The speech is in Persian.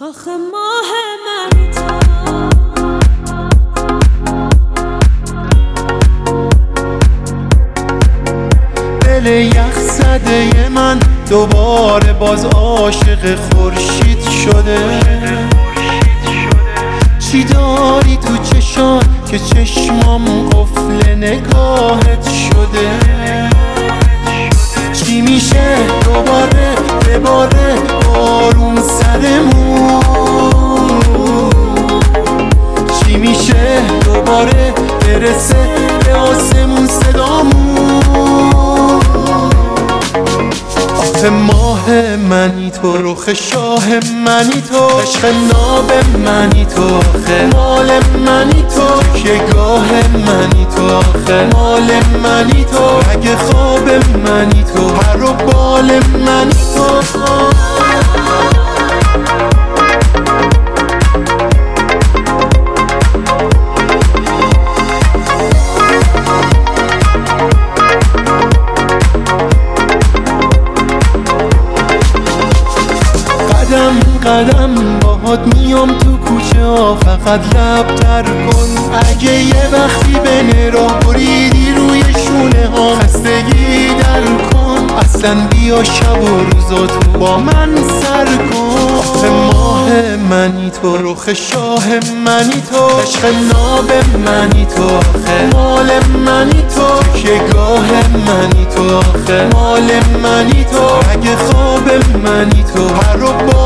آخه ماه من تو دل یخ زده من دوباره باز عاشق خورشید شده. چی داری تو چشان که چشمام قفل نگاهت شده؟ چی میشه دوباره بباره بارون سرمون؟ چی میشه دوباره برسه به آسمون صدامون؟ آخه ماه منی تو، رخ شاه منی تو، عشق ناب منی تو، آخه مال منی تو، تکیه‌گاه منی تو، آخه مال منی تو، رگ خواب منی تو، پر و بال منی تو. قدم قدم باهات میام تو کوچه ها، فقط لب تر کن. اگه یه وقتی بین راه بریدی روی شونه ها، خستگی در کن. اصلا بیا شب و روزاتو با من سر کن. آخه ماه منی تو، رخ شاه منی تو، عشق ناب منی تو، آخه مال منی تو، تکیه‌گاه منی تو، آخه مال منی تو، رگ خواب منی تو، پر و